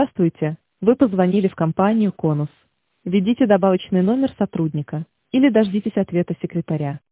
Здравствуйте, вы позвонили в компанию «Конус». Введите добавочный номер сотрудника или дождитесь ответа секретаря.